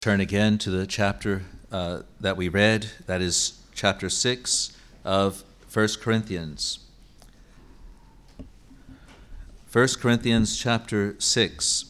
Turn again to the chapter that we read, that is chapter 6 of 1 Corinthians. 1 Corinthians chapter 6.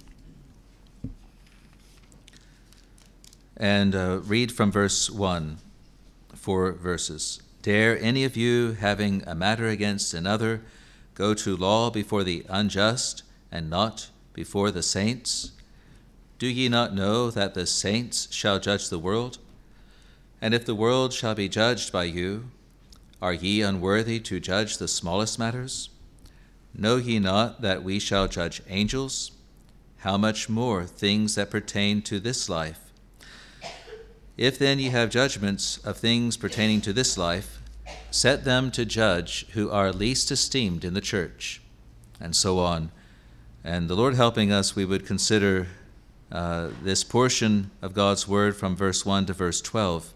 And read from verse 1, 4 verses. Dare any of you, having a matter against another, go to law before the unjust and not before the saints? Do ye not know that the saints shall judge the world? And if the world shall be judged by you, are ye unworthy to judge the smallest matters? Know ye not that we shall judge angels? How much more things that pertain to this life? If then ye have judgments of things pertaining to this life, set them to judge who are least esteemed in the church. And so on. And the Lord helping us, we would consider this portion of God's word from verse 1 to verse 12.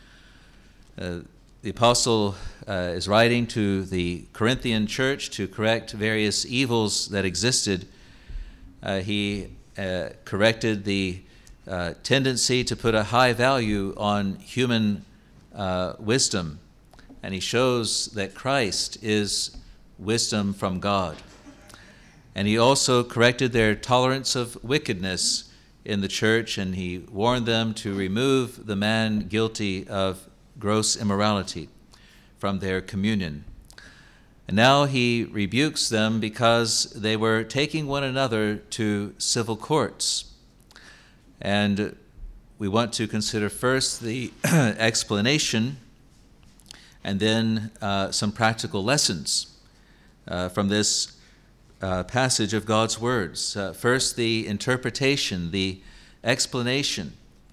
The apostle is writing to the Corinthian church to correct various evils that existed. He corrected the tendency to put a high value on human wisdom, and he shows that Christ is wisdom from God. And he also corrected their tolerance of wickedness in the church, and he warned them to remove the man guilty of gross immorality from their communion. And now he rebukes them because they were taking one another to civil courts. And we want to consider first the explanation and then some practical lessons from this passage of God's words. First, the interpretation, the explanation,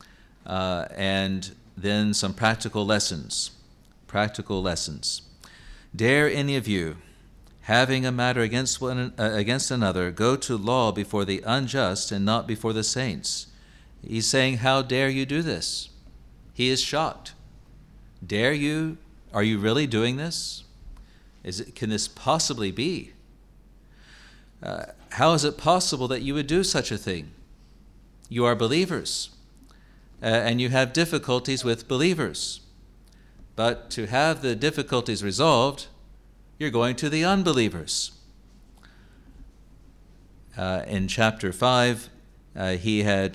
and then some practical lessons. Practical lessons. Dare any of you, having a matter against another, go to law before the unjust and not before the saints? He's saying, how dare you do this? He is shocked. Dare you? Are you really doing this? Can this possibly be? How is it possible that you would do such a thing? You are believers, and you have difficulties with believers. But to have the difficulties resolved, you're going to the unbelievers. In chapter 5, he had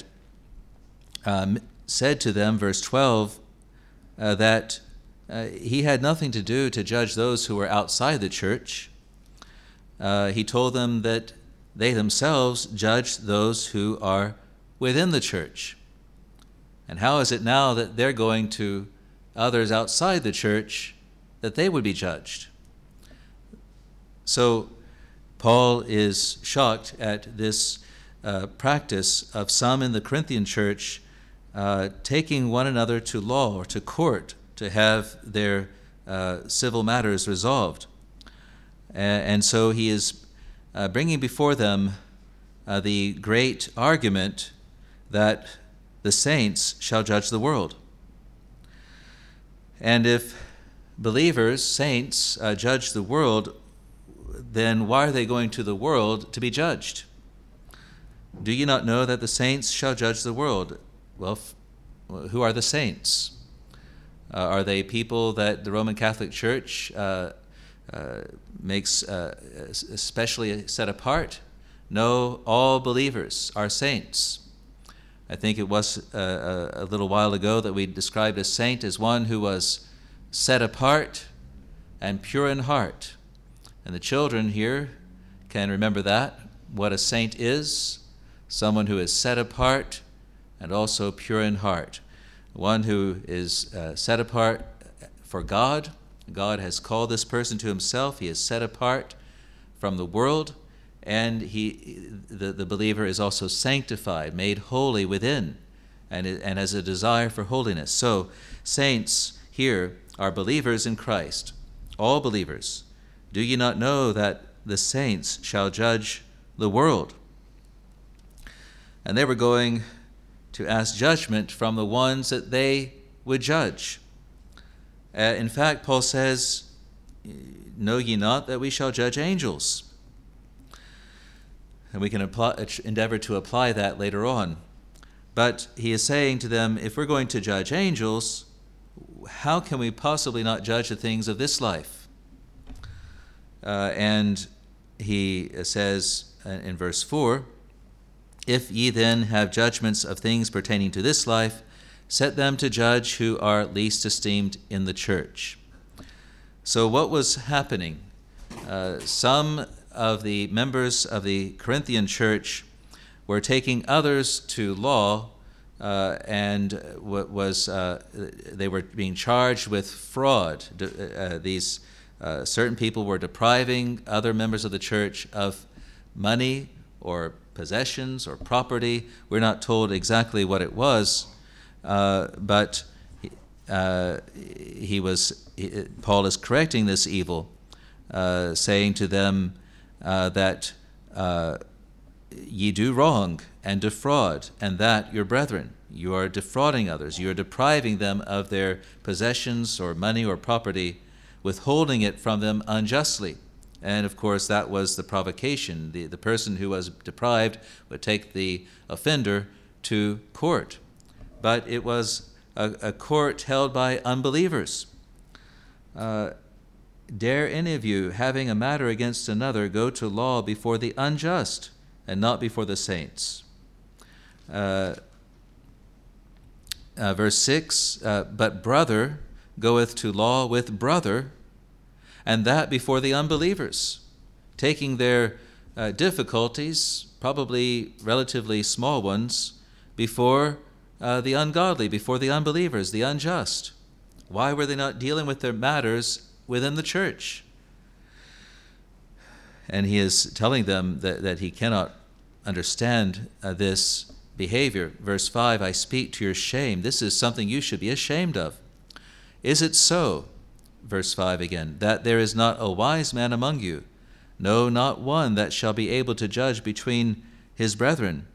said to them, verse 12, that he had nothing to do to judge those who were outside the church. He told them that they themselves judge those who are within the church. And how is it now that they're going to others outside the church that they would be judged? So Paul is shocked at this practice of some in the Corinthian church taking one another to law or to court to have their civil matters resolved. And so he is bringing before them the great argument that the saints shall judge the world. And if believers, saints, judge the world, then why are they going to the world to be judged? Do you not know that the saints shall judge the world? Well, who are the saints? Are they people that the Roman Catholic Church makes especially set apart? No, all believers are saints. I think it was a little while ago that we described a saint as one who was set apart and pure in heart. And the children here can remember that, what a saint is: someone who is set apart and also pure in heart. One who is set apart for God. God has called this person to himself. He is set apart from the world, and the believer is also sanctified, made holy within, and has a desire for holiness. So saints here are believers in Christ, all believers. Do ye not know that the saints shall judge the world? And they were going to ask judgment from the ones that they would judge. In fact, Paul says, know ye not that we shall judge angels? And we can endeavor to apply that later on. But he is saying to them, if we're going to judge angels, how can we possibly not judge the things of this life? And he says in verse 4, if ye then have judgments of things pertaining to this life, set them to judge who are least esteemed in the church. So what was happening? Some of the members of the Corinthian church were taking others to law, and they were being charged with fraud. These certain people were depriving other members of the church of money or possessions or property. We're not told exactly what it was, but Paul is correcting this evil, saying to them that ye do wrong and defraud, and that your brethren. You are defrauding others. You are depriving them of their possessions or money or property, withholding it from them unjustly. And of course, that was the provocation. The person who was deprived would take the offender to court. But it was a court held by unbelievers. Dare any of you, having a matter against another, go to law before the unjust, and not before the saints. Verse 6, but brother goeth to law with brother, and that before the unbelievers, taking their difficulties, probably relatively small ones, before the ungodly, before the unbelievers, the unjust. Why were they not dealing with their matters within the church? And he is telling them that he cannot understand this behavior. Verse 5, I speak to your shame. This is something you should be ashamed of. Is it so, verse 5 again, that there is not a wise man among you? No, not one that shall be able to judge between his brethren.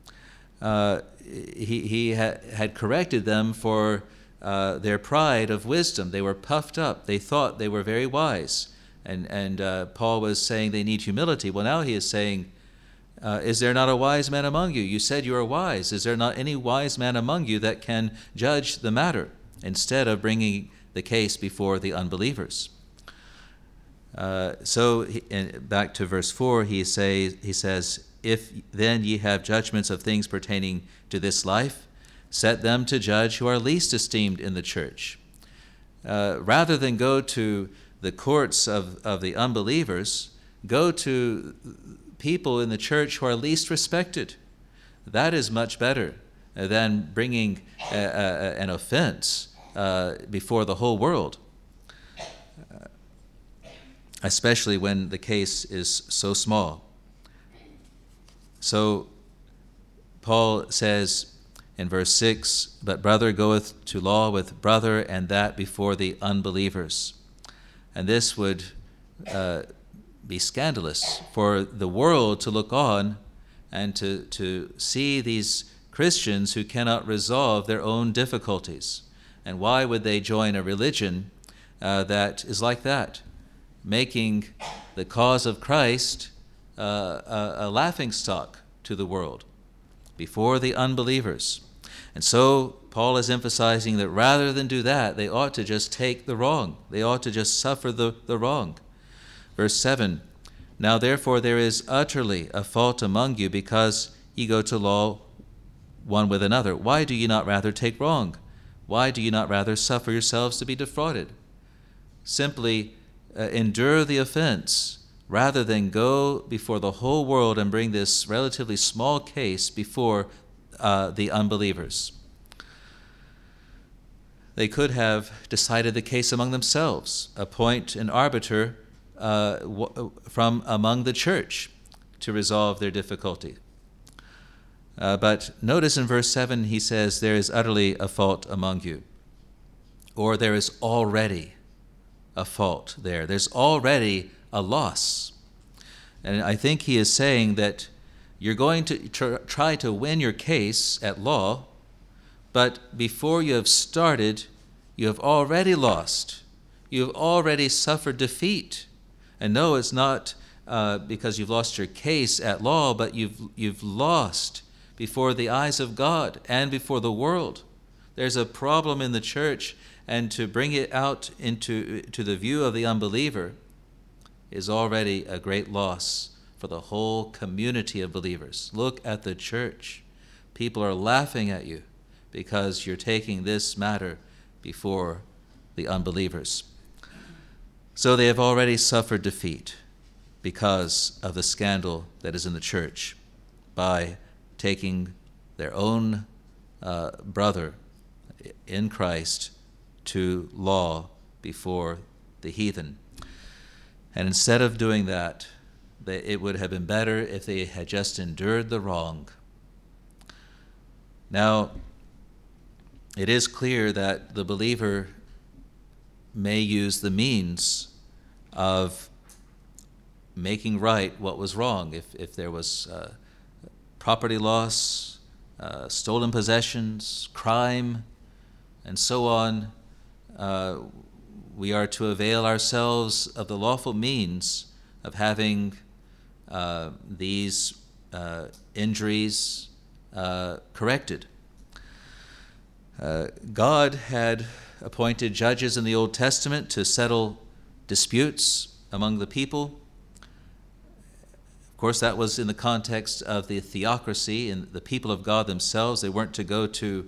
He had corrected them for their pride of wisdom. They were puffed up. They thought they were very wise. And Paul was saying they need humility. Well, now he is saying, is there not a wise man among you? You said you are wise. Is there not any wise man among you that can judge the matter, instead of bringing the case before the unbelievers? So back to verse 4, he says, if then ye have judgments of things pertaining to this life, set them to judge who are least esteemed in the church. Rather than go to the courts of the unbelievers, go to people in the church who are least respected. That is much better than bringing an offense before the whole world, especially when the case is so small. So Paul says in verse 6, but brother goeth to law with brother, and that before the unbelievers. And this would be scandalous for the world to look on and to see these Christians who cannot resolve their own difficulties. And why would they join a religion that is like that, making the cause of Christ a laughingstock to the world before the unbelievers? And so Paul is emphasizing that rather than do that, they ought to just take the wrong. They ought to just suffer the wrong. Verse 7, now therefore there is utterly a fault among you, because ye go to law one with another. Why do ye not rather take wrong? Why do you not rather suffer yourselves to be defrauded? Simply endure the offense, rather than go before the whole world and bring this relatively small case before the unbelievers. They could have decided the case among themselves, appoint an arbiter from among the church to resolve their difficulty. But notice in verse 7, he says, there is utterly a fault among you. Or there is already a fault there. There's already a loss. And I think he is saying that you're going to try to win your case at law, but before you have started, you have already lost. You have already suffered defeat. And no, it's not because you've lost your case at law, but you've lost before the eyes of God and before the world. There's a problem in the church, and to bring it out to the view of the unbeliever is already a great loss for the whole community of believers. Look at the church. People are laughing at you because you're taking this matter before the unbelievers. So they have already suffered defeat because of the scandal that is in the church by taking their own brother in Christ to law before the heathen. And instead of doing that, it would have been better if they had just endured the wrong. Now, it is clear that the believer may use the means of making right what was wrong. If there was property loss, stolen possessions, crime, and so on, we are to avail ourselves of the lawful means of having these injuries corrected. God had appointed judges in the Old Testament to settle disputes among the people. Of course, that was in the context of the theocracy and the people of God themselves. They weren't to go to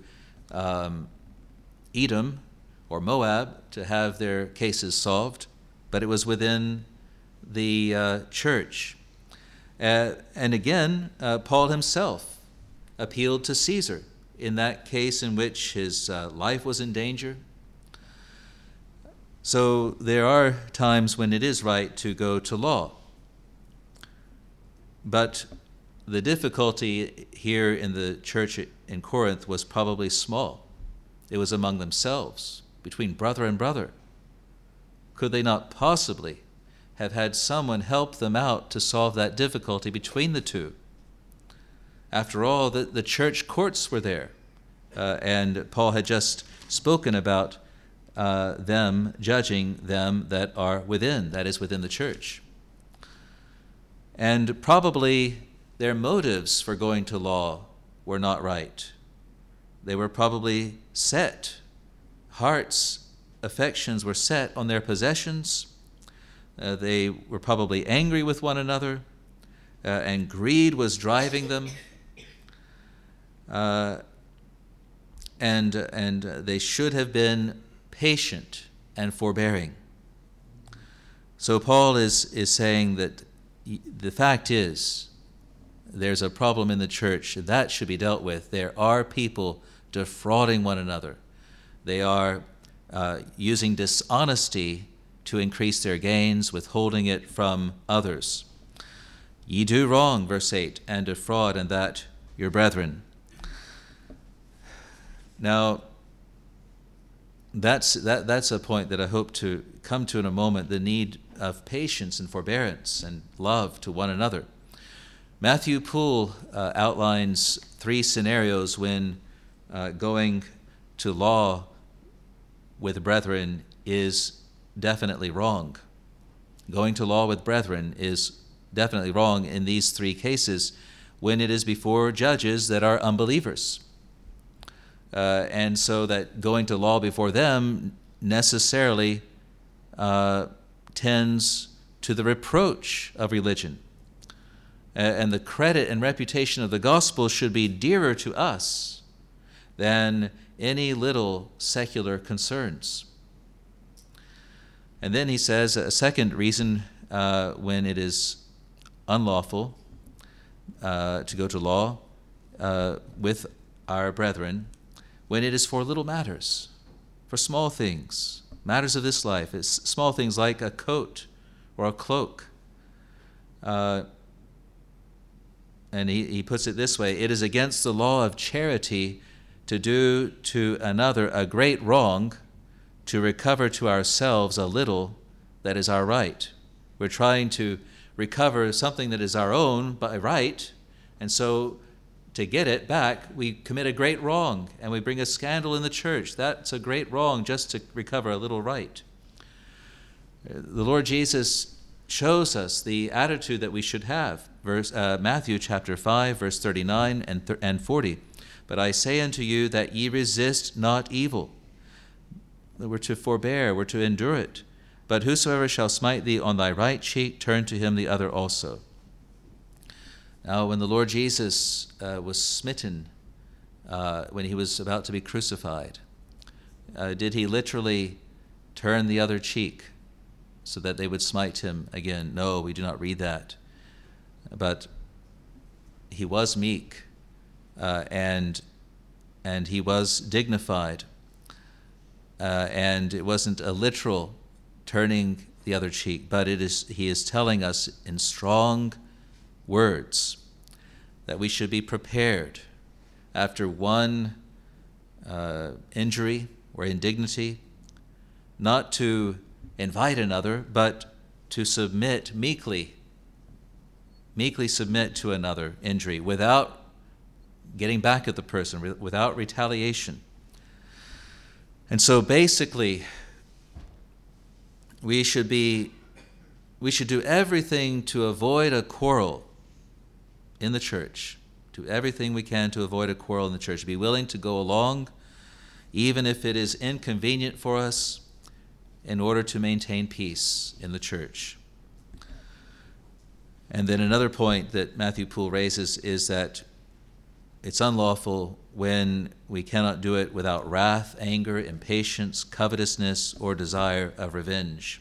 Edom or Moab to have their cases solved, but it was within the church. And again, Paul himself appealed to Caesar in that case in which his life was in danger. So there are times when it is right to go to law. But the difficulty here in the church in Corinth was probably small. It was among themselves, between brother and brother. Could they not possibly have had someone help them out to solve that difficulty between the two? After all, the church courts were there, and Paul had just spoken about them judging them that are within, that is, within the church. And probably their motives for going to law were not right. They were probably set. Hearts, affections were set on their possessions. They were probably angry with one another, and greed was driving them. And they should have been patient and forbearing. So Paul is saying that the fact is, there's a problem in the church that should be dealt with. There are people defrauding one another. They are using dishonesty to increase their gains, withholding it from others. Ye do wrong, verse 8, and defraud, and that your brethren. Now, that's a point that I hope to come to in a moment, the need of patience and forbearance and love to one another. Matthew Poole outlines 3 scenarios when going to law with brethren is definitely wrong. Going to law with brethren is definitely wrong in these 3 cases when it is before judges that are unbelievers. And so that going to law before them necessarily tends to the reproach of religion. And the credit and reputation of the gospel should be dearer to us than any little secular concerns. And then he says a second reason when it is unlawful to go to law with our brethren, when it is for little matters, for small things, matters of this life. It's small things like a coat or a cloak. And he puts it this way: it is against the law of charity to do to another a great wrong to recover to ourselves a little that is our right. We're trying to recover something that is our own by right, and so to get it back, we commit a great wrong, and we bring a scandal in the church. That's a great wrong just to recover a little right. The Lord Jesus shows us the attitude that we should have. Matthew chapter 5, verse 39 and 40. But I say unto you that ye resist not evil. We're to forbear, we're to endure it. But whosoever shall smite thee on thy right cheek, turn to him the other also. Now, when the Lord Jesus was smitten, when he was about to be crucified, did he literally turn the other cheek so that they would smite him again? No, we do not read that. But he was meek, and he was dignified, and it wasn't a literal turning the other cheek, but he is telling us in strong words that we should be prepared after one injury or indignity, not to invite another, but to submit meekly submit to another injury without getting back at the person, without retaliation. And so basically, we should do everything to avoid a quarrel in the church. Do everything we can to avoid a quarrel in the church. Be willing to go along, even if it is inconvenient for us, in order to maintain peace in the church. And then another point that Matthew Poole raises is that it's unlawful when we cannot do it without wrath, anger, impatience, covetousness, or desire of revenge.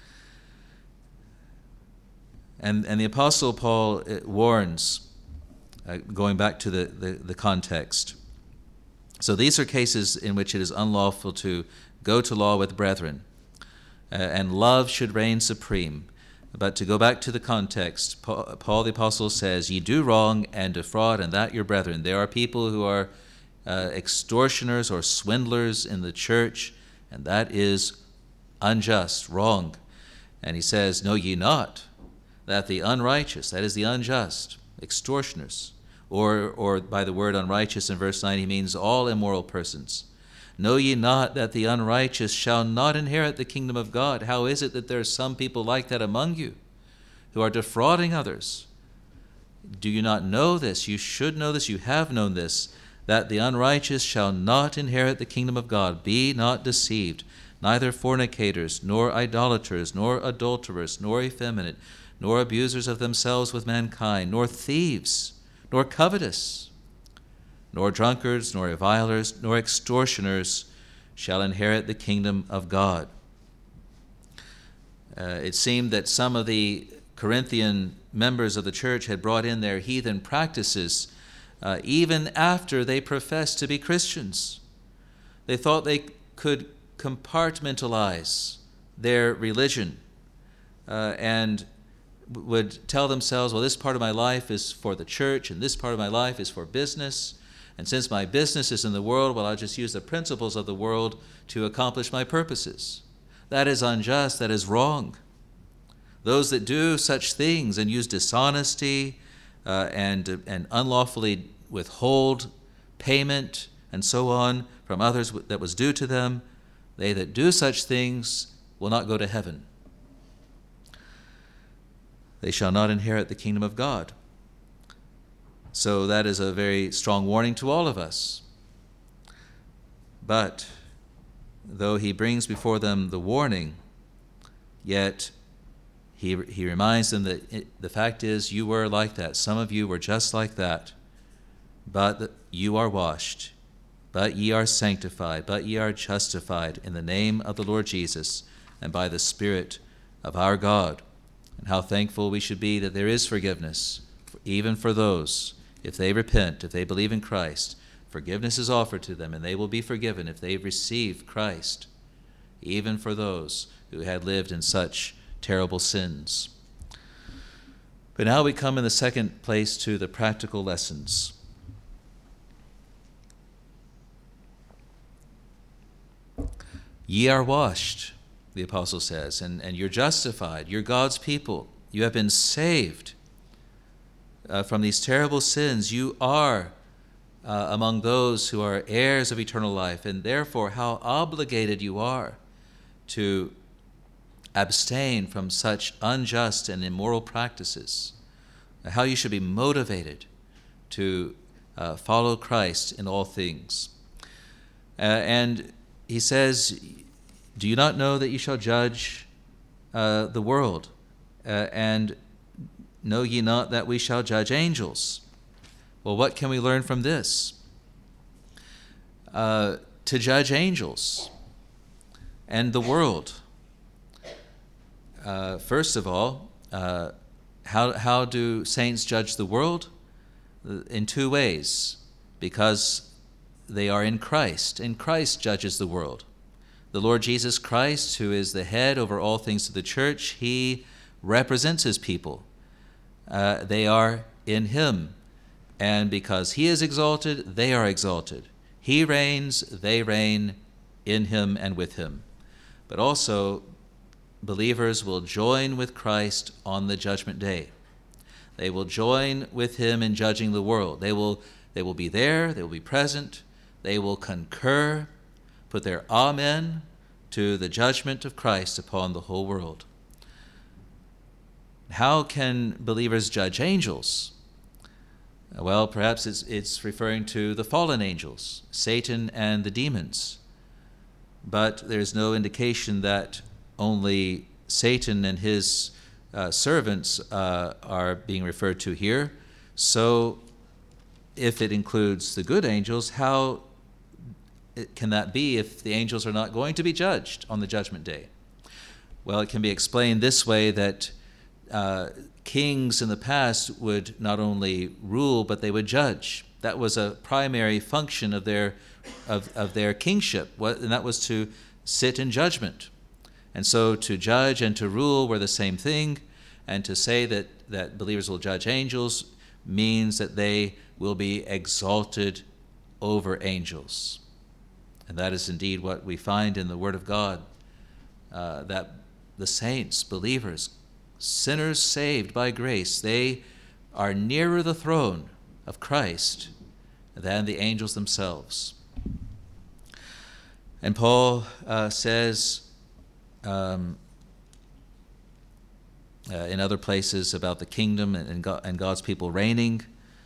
And the Apostle Paul warns, going back to the context. So these are cases in which it is unlawful to go to law with brethren, and love should reign supreme. But to go back to the context, Paul the Apostle says, ye do wrong and defraud, and that your brethren. There are people who are extortioners or swindlers in the church, and that is unjust, wrong. And he says, know ye not that the unrighteous, that is the unjust, extortioners, or by the word unrighteous in verse 9, he means all immoral persons. Know ye not that the unrighteous shall not inherit the kingdom of God? How is it that there are some people like that among you who are defrauding others? Do you not know this? You should know this. You have known this, that the unrighteous shall not inherit the kingdom of God. Be not deceived, neither fornicators, nor idolaters, nor adulterers, nor effeminate, nor abusers of themselves with mankind, nor thieves, nor covetous, nor drunkards, nor revilers, nor extortioners shall inherit the kingdom of God. It seemed that some of the Corinthian members of the church had brought in their heathen practices even after they professed to be Christians. They thought they could compartmentalize their religion and would tell themselves, well, this part of my life is for the church, and this part of my life is for business. And since my business is in the world, well, I'll just use the principles of the world to accomplish my purposes. That is unjust. That is wrong. Those that do such things and use dishonesty and unlawfully withhold payment and so on from others that was due to them, they that do such things will not go to heaven. They shall not inherit the kingdom of God. So that is a very strong warning to all of us. But though he brings before them the warning, yet he reminds them that the fact is you were like that. Some of you were just like that. But you are washed, but ye are sanctified, but ye are justified in the name of the Lord Jesus and by the Spirit of our God. And how thankful we should be that there is forgiveness, even for those. If they repent, if they believe in Christ, forgiveness is offered to them, and they will be forgiven if they receive Christ, even for those who had lived in such terrible sins. But now we come in the second place to the practical lessons. Ye are washed, the apostle says, and you're justified. You're God's people. You have been saved from these terrible sins. You are among those who are heirs of eternal life, and therefore how obligated you are to abstain from such unjust and immoral practices, how you should be motivated to follow Christ in all things. And he says, do you not know that you shall judge the world? And know ye not that we shall judge angels? Well, what can we learn from this? To judge angels and the world. First of all, how do saints judge the world? In two ways. Because they are in Christ, and Christ judges the world. The Lord Jesus Christ, who is the head over all things of the church, he represents his people. They are in him, and because he is exalted, they are exalted. He reigns, they reign in him and with him. But also, believers will join with Christ on the judgment day. They will join with him in judging the world. They will be there, they will be present, they will concur, put their amen to the judgment of Christ upon the whole world. How can believers judge angels? Well, perhaps it's referring to the fallen angels, Satan and the demons. But there's no indication that only Satan and his servants are being referred to here. So if it includes the good angels, how can that be if the angels are not going to be judged on the judgment day? Well, it can be explained this way, that kings in the past would not only rule, but they would judge. That was a primary function of their kingship, and that was to sit in judgment. And so to judge and to rule were the same thing, and to say that believers will judge angels means that they will be exalted over angels. And that is indeed what we find in the Word of God, that the saints, believers, sinners saved by grace, they are nearer the throne of Christ than the angels themselves. And Paul says in other places about the kingdom and God's people reigning,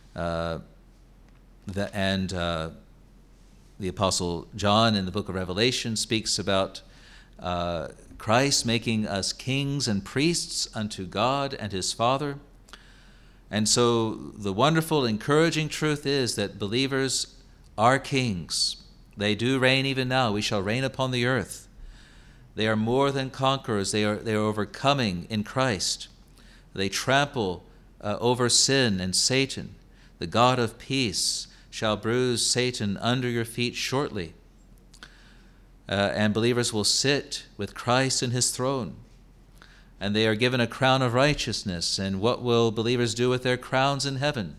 the Apostle John in the book of Revelation speaks about Christ making us kings and priests unto God and his Father. And so the wonderful, encouraging truth is that believers are kings. They do reign even now. We shall reign upon the earth. They are more than conquerors. They are overcoming in Christ. They trample over sin and Satan. The God of peace shall bruise Satan under your feet shortly. And believers will sit with Christ in his throne. And they are given a crown of righteousness. And what will believers do with their crowns in heaven?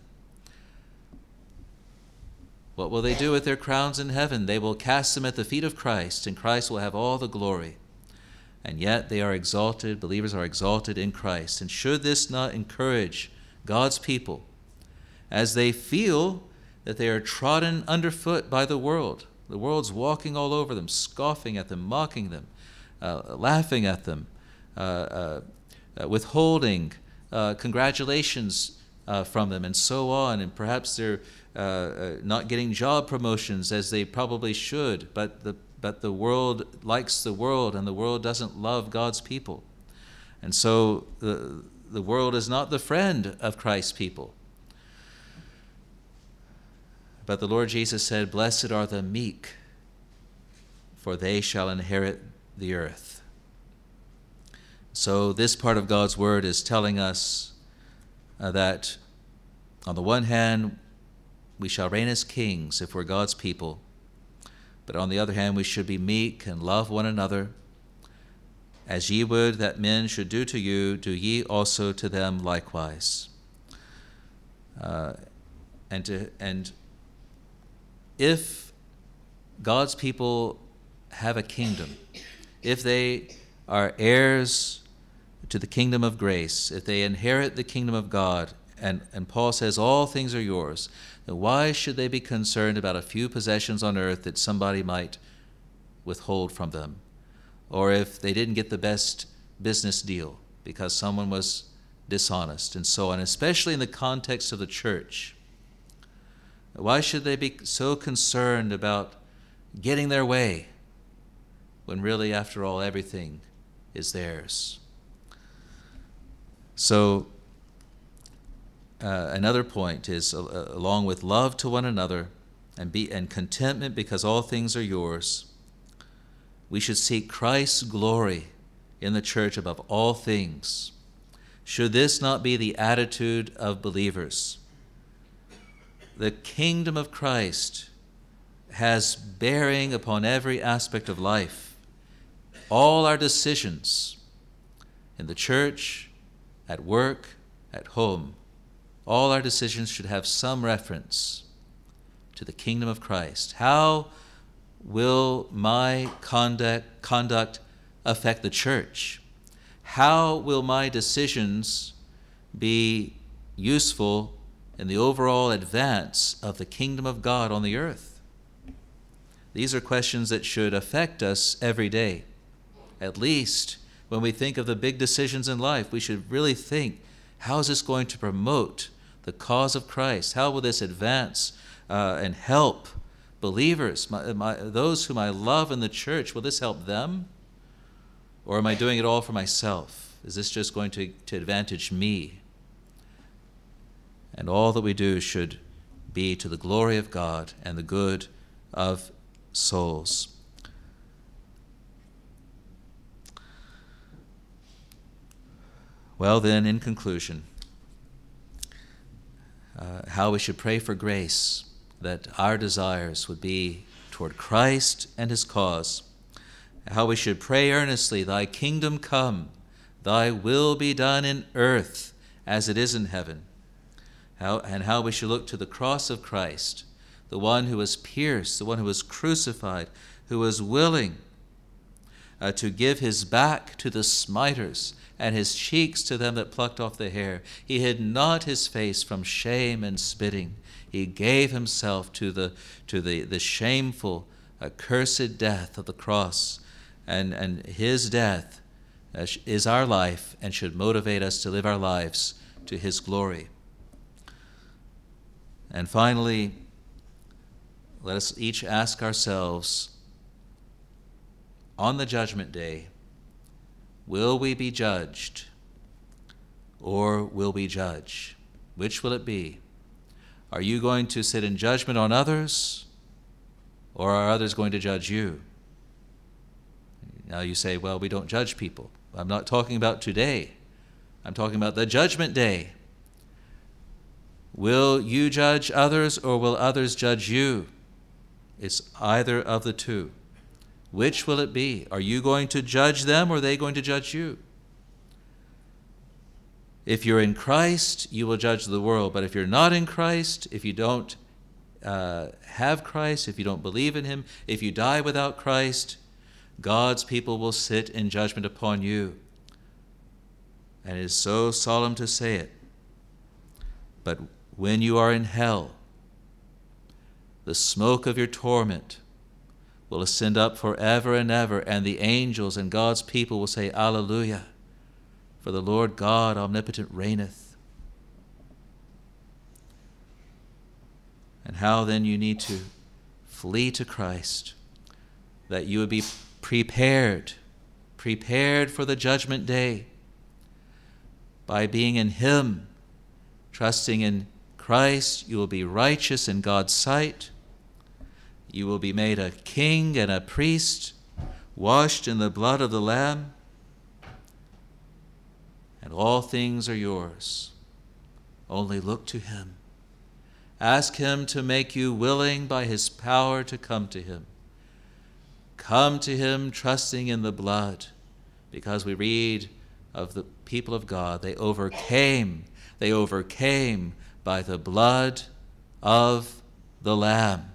What will they do with their crowns in heaven? They will cast them at the feet of Christ, and Christ will have all the glory. And yet they are exalted, believers are exalted in Christ. And should this not encourage God's people as they feel that they are trodden underfoot by the world? The world's walking all over them, scoffing at them, mocking them, laughing at them, withholding congratulations from them, and so on. And perhaps they're not getting job promotions as they probably should, but the world likes the world, and the world doesn't love God's people. And so the world is not the friend of Christ's people. But the Lord Jesus said, "Blessed are the meek, for they shall inherit the earth." So this part of God's word is telling us that on the one hand, we shall reign as kings if we're God's people. But on the other hand, we should be meek and love one another. As ye would that men should do to you, do ye also to them likewise. And if God's people have a kingdom, if they are heirs to the kingdom of grace, if they inherit the kingdom of God, and Paul says all things are yours, then why should they be concerned about a few possessions on earth that somebody might withhold from them? Or if they didn't get the best business deal because someone was dishonest and so on, especially in the context of the church. Why should they be so concerned about getting their way when really, after all, everything is theirs? So another point is, along with love to one another and contentment because all things are yours, we should seek Christ's glory in the church above all things. Should this not be the attitude of believers? The kingdom of Christ has bearing upon every aspect of life. All our decisions in the church, at work, at home, all our decisions should have some reference to the kingdom of Christ. How will my conduct affect the church? How will my decisions be useful in the overall advance of the kingdom of God on the earth? These are questions that should affect us every day. At least when we think of the big decisions in life, we should really think, how is this going to promote the cause of Christ? How will this advance and help believers, those whom I love in the church? Will this help them? Or am I doing it all for myself? Is this just going to advantage me? And all that we do should be to the glory of God and the good of souls. Well then, in conclusion, how we should pray for grace, that our desires would be toward Christ and his cause. How we should pray earnestly, thy kingdom come, thy will be done in earth as it is in heaven. How we should look to the cross of Christ, the one who was pierced, the one who was crucified, who was willing to give his back to the smiters and his cheeks to them that plucked off the hair. He hid not his face from shame and spitting. He gave himself to the shameful, accursed death of the cross. And his death is our life and should motivate us to live our lives to his glory. And finally, let us each ask ourselves, on the judgment day, will we be judged or will we judge? Which will it be? Are you going to sit in judgment on others, or are others going to judge you? Now you say, well, we don't judge people. I'm not talking about today. I'm talking about the judgment day. Will you judge others or will others judge you? It's either of the two. Which will it be? Are you going to judge them or are they going to judge you? If you're in Christ, you will judge the world. But if you're not in Christ, if you don't have Christ, if you don't believe in him, if you die without Christ, God's people will sit in judgment upon you. And it is so solemn to say it. But when you are in hell, the smoke of your torment will ascend up forever and ever, and the angels and God's people will say, Alleluia, for the Lord God omnipotent reigneth. And how then you need to flee to Christ, that you would be prepared for the judgment day by being in him, trusting in Christ. You will be righteous in God's sight. You will be made a king and a priest, washed in the blood of the Lamb, and all things are yours. Only look to him. Ask him to make you willing by his power to come to him. Come to him trusting in the blood, because we read of the people of God, they overcame by the blood of the Lamb.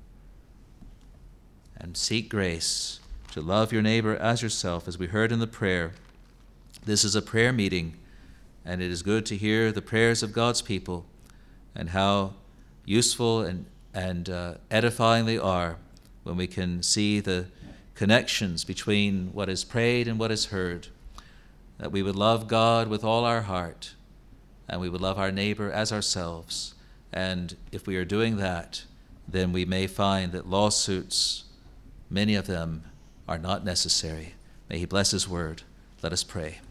And seek grace to love your neighbor as yourself, as we heard in the prayer. This is a prayer meeting, and it is good to hear the prayers of God's people and how useful and edifying they are when we can see the connections between what is prayed and what is heard. that we would love God with all our heart, and we would love our neighbor as ourselves. And if we are doing that, then we may find that lawsuits, many of them, are not necessary. May he bless his word. Let us pray.